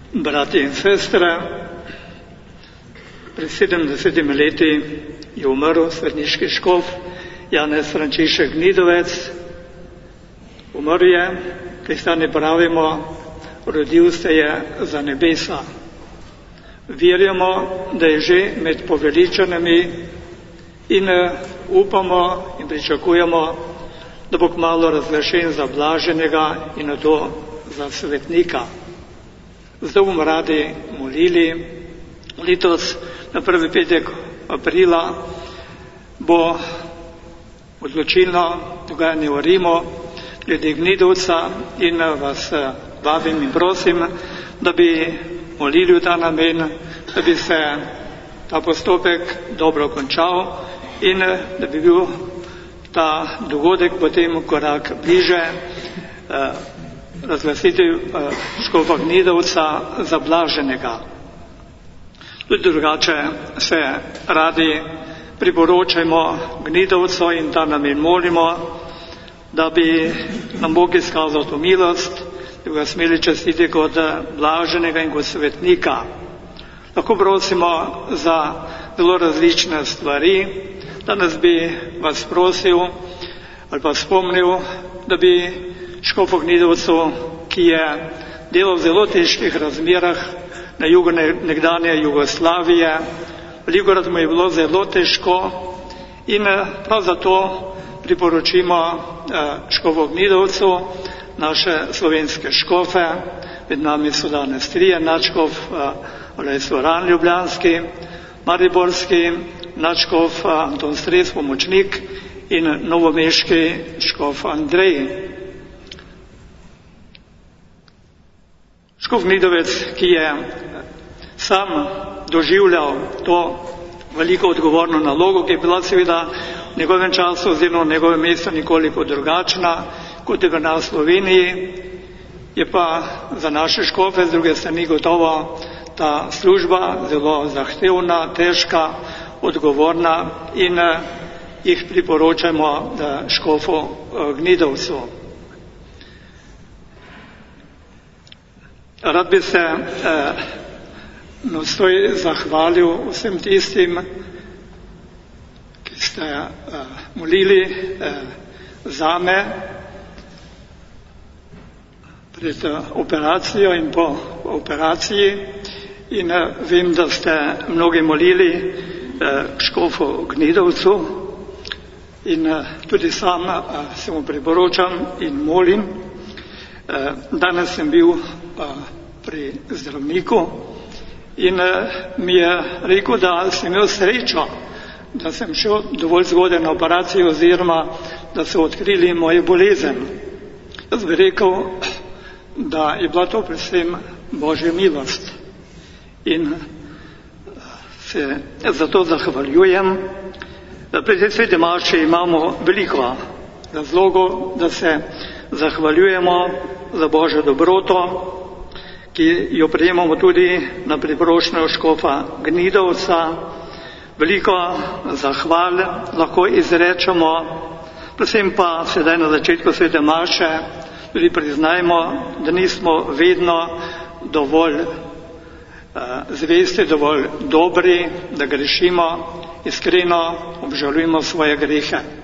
Bratje in sestre, pred 70 leti je umrl svetniški škof Janez Frančišek Gnidovec. Umrl je, kristjani pravimo, rodil se je za nebesa. Verjamo, da je že med poveličanimi in upamo in pričakujemo, da bo kmalu razglašen za blaženega in nato za svetnika. Zdaj bomo radi molili. Letos na prvi petek aprila bo odločilno dogajanje v Rimu glede Gnidovca in vas vabim in prosim, da bi molili v ta namen, da bi se ta postopek dobro končal in da bi bil ta dogodek potem korak bliže razglasitev škofa Gnidovca za blaženega. Tudi drugače se radi priporočajmo Gnidovcu in ta namen molimo, da bi nam Bog izkazal to milost, da bi ga smeli častiti kot blaženega in kot svetnika. Lahko prosimo za zelo različne stvari. Danes bi vas prosil ali pa spomnil, da bi škofu Gnidovcu, ki je delal v zelo težkih razmerah na jugu nekdanje Jugoslavije, velikokrat mu je bilo zelo težko in prav zato priporočimo škofu Gnidovcu naše slovenske škofe. Med nami so danes trije, nadškof Soran ljubljanski, mariborski nadškof Anton Stres, pomočnik, in novomeški škof Andrej. Škof Gnidovec, ki je sam doživljal to veliko odgovorno nalogo, ki je bila seveda v njegovem času oziroma v njegovem mestu nekoliko drugačna, kot je v nas v Sloveniji, je pa za naše škofe z druge strani gotovo ta služba zelo zahtevna, težka, odgovorna in jih priporočamo škofu Gnidovcu. Rad bi se nocoj zahvalil vsem tistim, ki ste molili zame pred operacijo in po operaciji in vem, da ste mnogi molili škofu Gnidovcu in tudi sam se mu priporočam in molim. Danes sem bil pri zdravniku in mi je rekel, da sem imel srečo, da sem šel dovolj zgodaj na operacijo oziroma da so odkrili mojo bolezen. Jaz bi rekel, da je bila to predvsem Božja milost in se zato zahvaljujem. Pri tej sveti maši imamo veliko razlogov, da se zahvaljujemo za Božjo dobroto, ki jo prejemamo tudi na priprošnjo škofa Gnidovca. Veliko zahval lahko izrečemo, predvsem pa sedaj na začetku svete maše tudi priznajmo, da nismo vedno dovolj zvesti, dovolj dobri, da grešimo, iskreno obžalujemo svoje grehe.